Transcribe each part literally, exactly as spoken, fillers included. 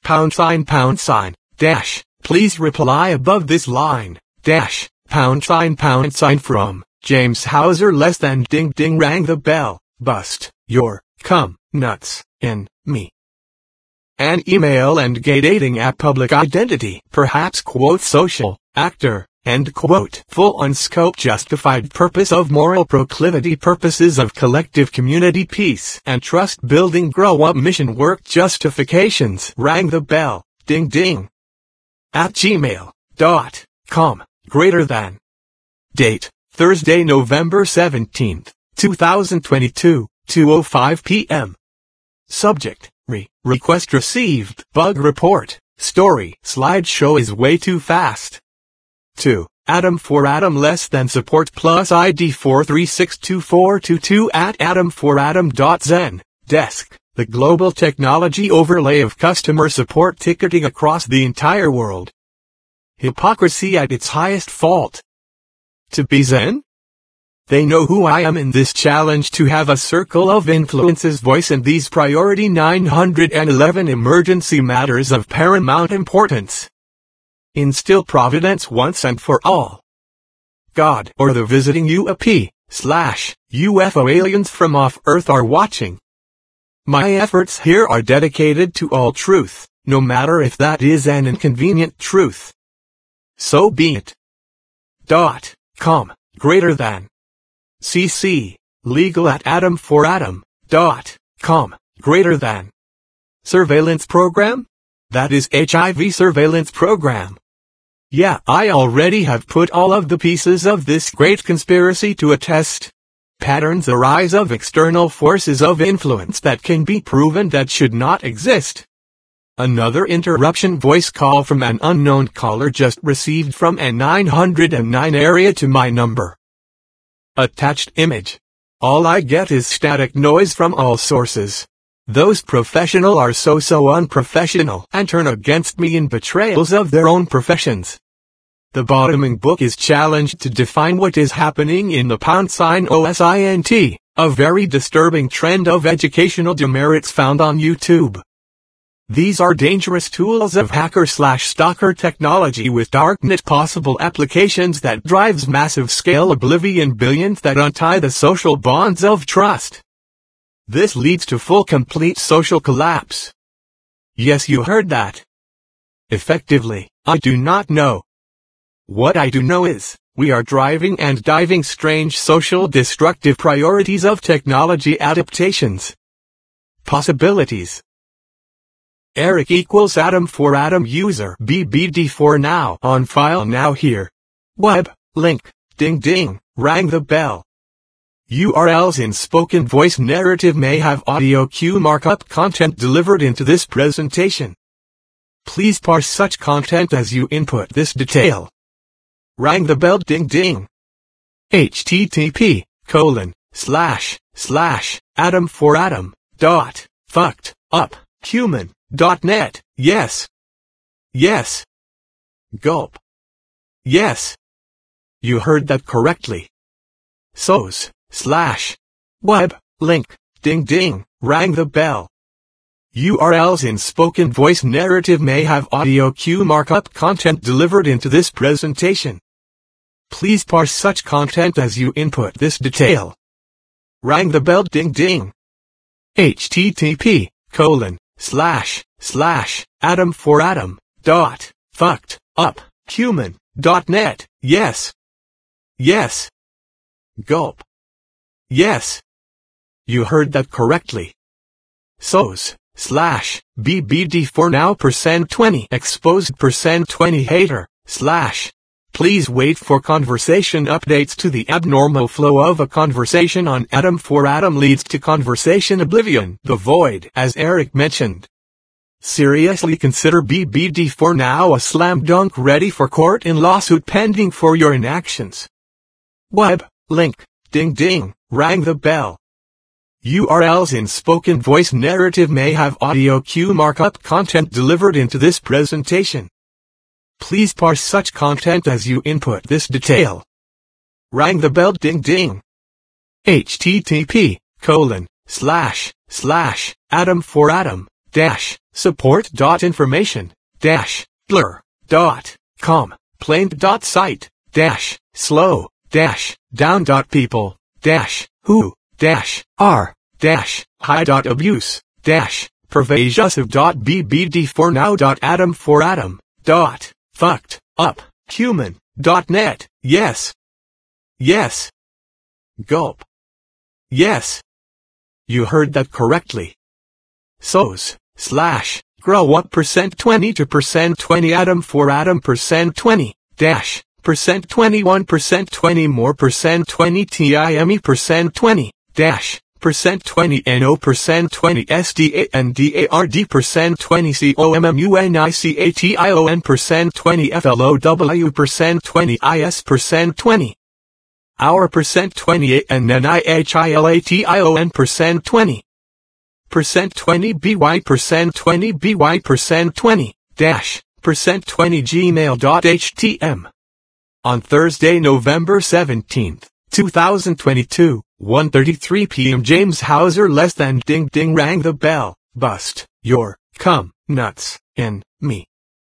pound sign pound sign, dash, please reply above this line, dash, pound sign pound sign from, James Hauser less than ding ding rang the bell, bust, your, come, nuts, in, me. An email and gay dating app public identity, perhaps quote social, actor, end quote. Full on scope justified purpose of moral proclivity purposes of collective community peace and trust building grow up mission work justifications rang the bell, ding ding. At gmail dot com, greater than. Date, Thursday, November seventeenth, two thousand twenty-two, two oh five p m Subject, re, request received, bug report, story, slideshow is way too fast. two. Adam for Adam less than support plus I D four three six two four two two at adam for adam dot zen, desk, the global technology overlay of customer support ticketing across the entire world. Hypocrisy at its highest fault. To be Zen? They know who I am in this challenge to have a circle of influence's voice in these priority nine hundred eleven emergency matters of paramount importance. Instill providence once and for all. God or the visiting U A P slash U F O aliens from off Earth are watching. My efforts here are dedicated to all truth, no matter if that is an inconvenient truth. So be it. Dot com, greater than. C C, legal at adam for adam dot com, greater than. Surveillance program? That is H I V surveillance program. Yeah, I already have put all of the pieces of this great conspiracy to a test. Patterns arise of external forces of influence that can be proven that should not exist. Another interruption voice call from an unknown caller just received from a nine hundred nine area to my number. Attached image. All I get is static noise from all sources. Those professional are so so unprofessional and turn against me in betrayals of their own professions. The bottoming book is challenged to define what is happening in the pound sign O S I N T, a very disturbing trend of educational demerits found on YouTube. These are dangerous tools of hacker slash stalker technology with darknet possible applications that drives massive scale oblivion billions that untie the social bonds of trust. This leads to full complete social collapse. Yes, you heard that. Effectively, I do not know. What I do know is, we are driving and diving strange social destructive priorities of technology adaptations. Possibilities. Eric equals Adam for Adam user B B D for now on file now here. Web, link, ding ding, rang the bell. U R Ls in spoken voice narrative may have audio cue markup content delivered into this presentation. Please parse such content as you input this detail. Rang the bell ding ding. H T T P, colon, slash, slash, Adam for Adam, dot, fucked, up, human, dot net, yes. Yes. Gulp. Yes. You heard that correctly. So's. Slash. Web, link, ding ding, rang the bell. U R Ls in spoken voice narrative may have audio cue markup content delivered into this presentation. Please parse such content as you input this detail. Rang the bell ding ding. H T T P, colon, slash, slash, Adam for Adam, dot, fucked, up, human, dot net, yes. Yes. Gulp. Yes. You heard that correctly. So's, slash, B B D for now percent twenty exposed percent twenty hater, slash. Please wait for conversation updates to the abnormal flow of a conversation on Adam for Adam leads to conversation oblivion, the void, as Eric mentioned. Seriously consider B B D for now a slam dunk ready for court in lawsuit pending for your inactions. Web, link, ding ding, rang the bell. U R Ls in spoken voice narrative may have audio cue markup content delivered into this presentation. Please parse such content as you input this detail. Rang the bell ding ding. H T T P, colon, slash, slash, Adam for Adam, dash support dot information dash blur dot com plaint dot site dash slow dash down dot people dash who dash r dash high dot abuse dash pervasive dot bbd for now dot atom for atom dot fucked up human dot net. Yes. Yes. Gulp. Yes. You heard that correctly. So's slash grow up percent twenty to percent twenty atom for atom percent twenty dash percent twenty-one percent twenty more percent twenty time percent twenty dash percent twenty no percent twenty sdandard percent twenty communication percent twenty flow percent twenty is percent twenty hour percent twenty-eight and nihilation percent twenty percent twenty by percent twenty by percent twenty dash percent twenty gmail.htm. On Thursday, November seventeenth, two thousand twenty-two, one thirty-three p m James Hauser less than ding ding rang the bell. Bust your cum nuts in me.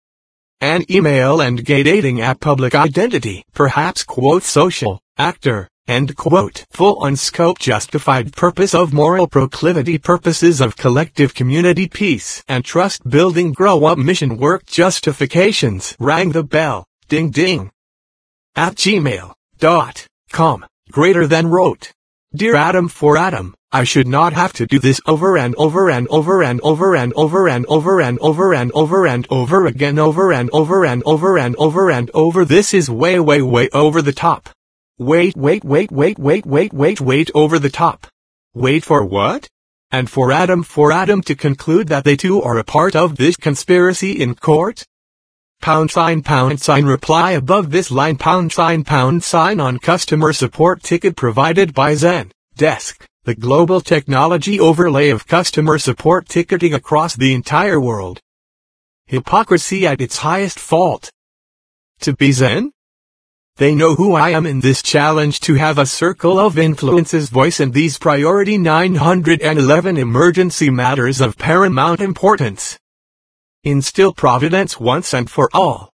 An email and gay dating app public identity, perhaps quote social, actor, end quote. Full on scope justified purpose of moral proclivity purposes of collective community peace and trust building grow up mission work justifications rang the bell, ding ding. At gmail dot com, greater than wrote. Dear Adam for Adam, I should not have to do this over and over and over and over and over and over and over and over and over again over and over and over and over and over. This is way way way over the top. Wait wait wait wait wait wait wait wait over the top. Wait for what? And for Adam for Adam to conclude that they too are a part of this conspiracy in court? Pound sign pound sign reply above this line pound sign pound sign on customer support ticket provided by Zen Desk, the global technology overlay of customer support ticketing across the entire world. Hypocrisy at its highest fault. To be Zen? They know who I am in this challenge to have a circle of influence's voice in these priority nine hundred eleven emergency matters of paramount importance. Instill providence once and for all.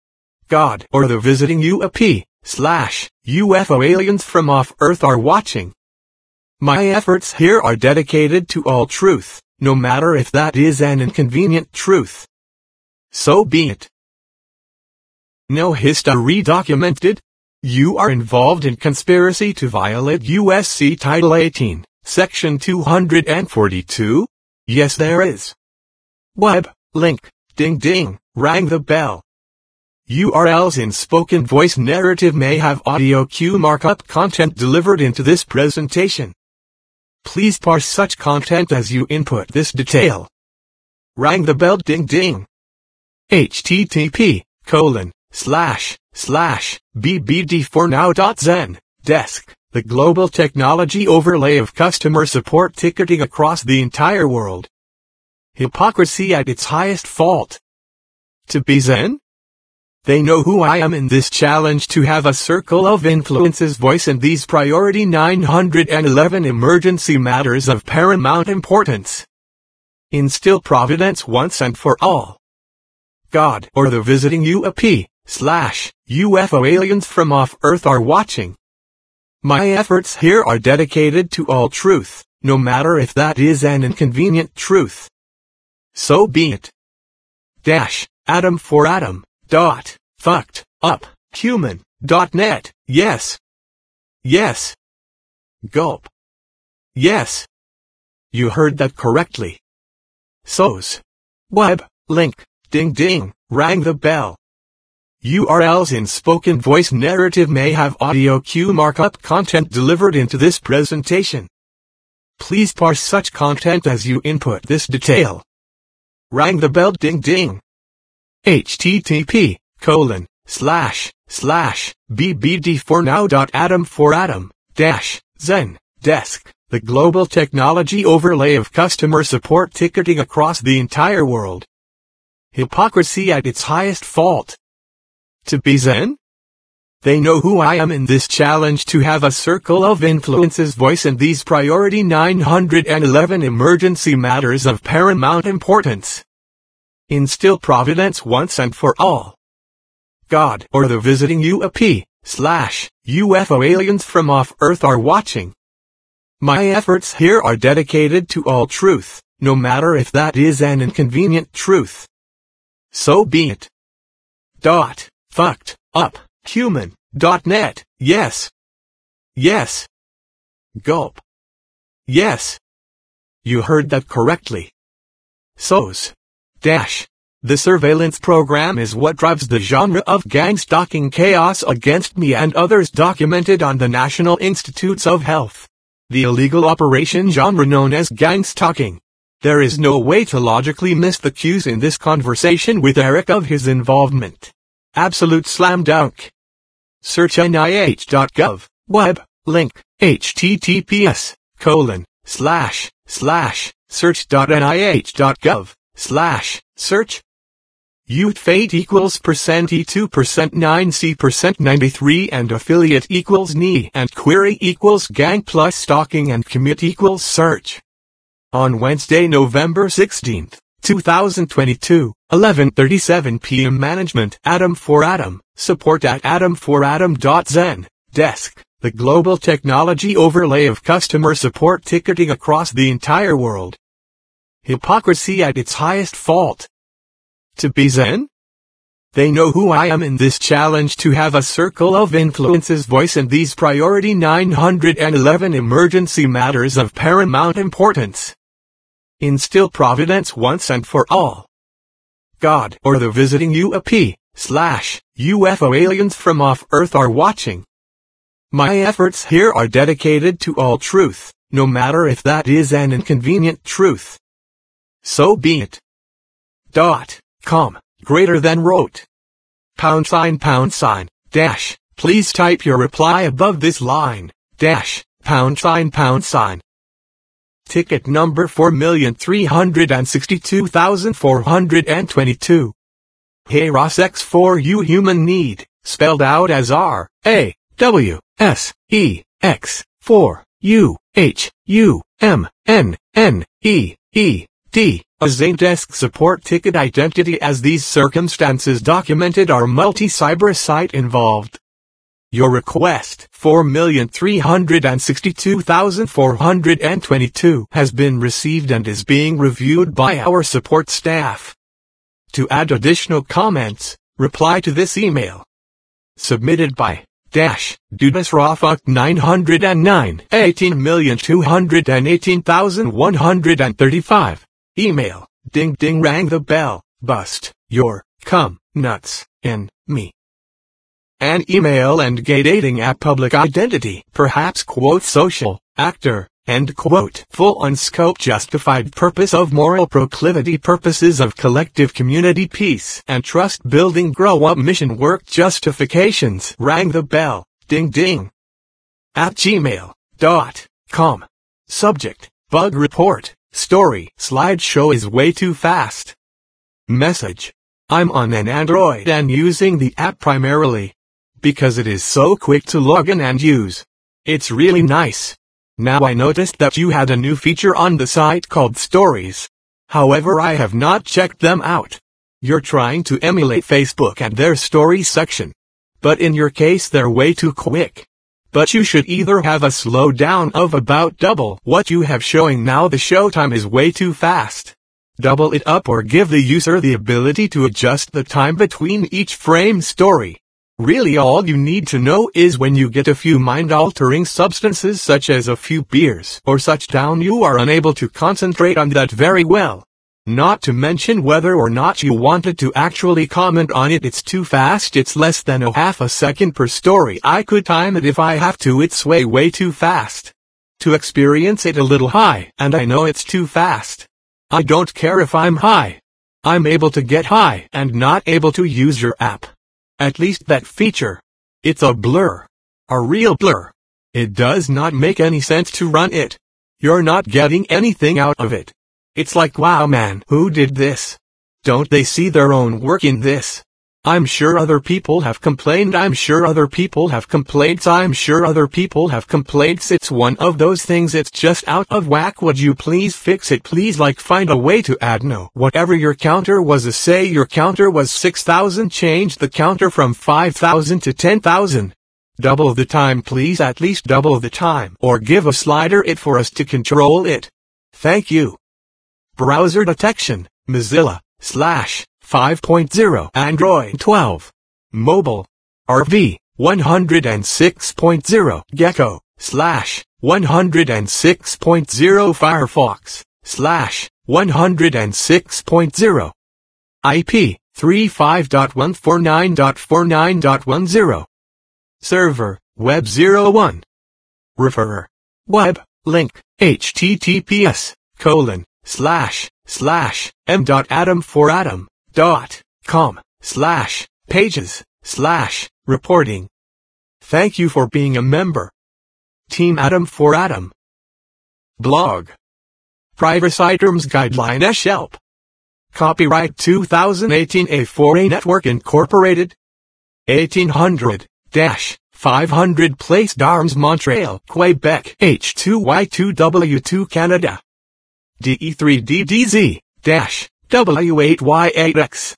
God or the visiting U A P slash U F O aliens from off Earth are watching. My efforts here are dedicated to all truth, no matter if that is an inconvenient truth. So be it. No history documented. You are involved in conspiracy to violate U S C Title eighteen, Section two hundred forty-two? Yes there is. Web. Link, ding ding, rang the bell. U R Ls in spoken voice narrative may have audio cue markup content delivered into this presentation. Please parse such content as you input this detail. Rang the bell ding ding. http colon slash slash bbd for now dot zen desk, the global technology overlay of customer support ticketing across the entire world. Hypocrisy at its highest fault. To be Zen? They know who I am in this challenge to have a circle of influence's voice in these priority nine hundred eleven emergency matters of paramount importance. Instill providence once and for all. God or the visiting U A P slash U F O aliens from off Earth are watching. My efforts here are dedicated to all truth, no matter if that is an inconvenient truth. So be it. Dash, Adam for Adam, dot, fucked, up, human, dot net, yes. Yes. Gulp. Yes. You heard that correctly. So's. Web, link, ding ding, rang the bell. U R Ls in spoken voice narrative may have audio cue markup content delivered into this presentation. Please parse such content as you input this detail. Rang the bell ding ding. http colon slash slash bbd for now dot atom for atom dash zen desk, the global technology overlay of customer support ticketing across the entire world. Hypocrisy at its highest fault. To be Zen? They know who I am in this challenge to have a circle of influence's voice in these priority nine hundred eleven emergency matters of paramount importance. Instill providence once and for all. God or the visiting U A P slash U F O aliens from off Earth are watching. My efforts here are dedicated to all truth, no matter if that is an inconvenient truth. So be it. Dot. Fucked. Up. Human. Dot net. Yes. Yes. Gulp. Yes. You heard that correctly. S O S. Dash. The surveillance program is what drives the genre of gang-stalking chaos against me and others documented on the National Institutes of Health. The illegal operation genre known as gang-stalking. There is no way to logically miss the cues in this conversation with Eric of his involvement. Absolute slam dunk. Search N I H dot gov, web, link, https, colon, slash, slash, search.nih.gov, slash, search. Youth fate equals percent E two percent nine C percent ninety-three and affiliate equals N I and query equals gang plus stalking and commit equals search. On Wednesday, November sixteenth, two thousand twenty-two, eleven thirty-seven p m Management Atom for Atom, support at atom for atom dot zen, desk, the global technology overlay of customer support ticketing across the entire world. Hypocrisy at its highest fault. To be Zen? They know who I am in this challenge to have a circle of influence's voice in these priority nine hundred eleven emergency matters of paramount importance. Instill providence once and for all. God or the visiting U A P slash U F O aliens from off Earth are watching. My efforts here are dedicated to all truth, no matter if that is an inconvenient truth. So be it. Dot. Com, greater than wrote. Pound sign pound sign, dash, please type your reply above this line, dash, pound sign pound sign. Ticket number four million three hundred sixty-two thousand four hundred twenty-two. Hey Ross X four U human need, spelled out as R, A, W, S, E, X, four, U, H, U, M, N, N, E, E, D. A Zendesk support ticket identity as these circumstances documented are multi-cyber site involved. Your request, four million three hundred sixty-two thousand four hundred twenty-two, has been received and is being reviewed by our support staff. To add additional comments, reply to this email. Submitted by Dash, Dudasrafuck nine hundred nine, eighteen million two hundred eighteen thousand one hundred thirty-five. Email, ding ding rang the bell, bust, your, cum, nuts, in, me. An email and gay dating app public identity, perhaps quote social, actor, end quote. Full on scope justified purpose of moral proclivity purposes of collective community peace and trust building grow up mission work justifications rang the bell, ding ding. At gmail dot com. Subject, bug report. Story, slideshow is way too fast. Message. I'm on an Android and using the app primarily because it is so quick to log in and use. It's really nice. Now I noticed that you had a new feature on the site called Stories. However, I have not checked them out. You're trying to emulate Facebook and their Stories section. But in your case they're way too quick. But you should either have a slowdown of about double what you have showing now. The showtime is way too fast. Double it up or give the user the ability to adjust the time between each frame story. Really all you need to know is when you get a few mind-altering substances such as a few beers or such down you are unable to concentrate on that very well. Not to mention whether or not you wanted to actually comment on it. It's too fast. It's less than a half a second per story. I could time it if I have to. It's way way too fast. To experience it a little high, and I know it's too fast. I don't care if I'm high. I'm able to get high and not able to use your app. At least that feature. It's a blur. A real blur. It does not make any sense to run it. You're not getting anything out of it. It's like, wow man, who did this? Don't they see their own work in this? I'm sure other people have complained. I'm sure other people have complaints. I'm sure other people have complaints. It's one of those things, it's just out of whack. Would you please fix it? Please, like, find a way to add no. Whatever your counter was, a say your counter was six thousand, change the counter from five thousand to ten thousand. Double the time, please, at least double the time. Or give a slider it for us to control it. Thank you. Browser detection, Mozilla, slash. five point oh Android twelve. Mobile. R V, one oh six point oh. Gecko, slash, one oh six point oh. Firefox, slash, one oh six point oh. I P, thirty-five dot one forty-nine dot forty-nine dot ten. Server, Web zero one. Referrer. Web, link, https, colon, slash, slash, m dot atom for atom. Dot com slash pages slash reporting. Thank you for being a member. Team Atom for Atom. Blog. Privacy Terms Guideline dash help. Copyright two thousand eighteen A four A Network Incorporated. eighteen hundred dash five hundred Place d'Armes, Montreal, Quebec, H two Y two W two Canada. D E three D D Z dash W eight Y eight X.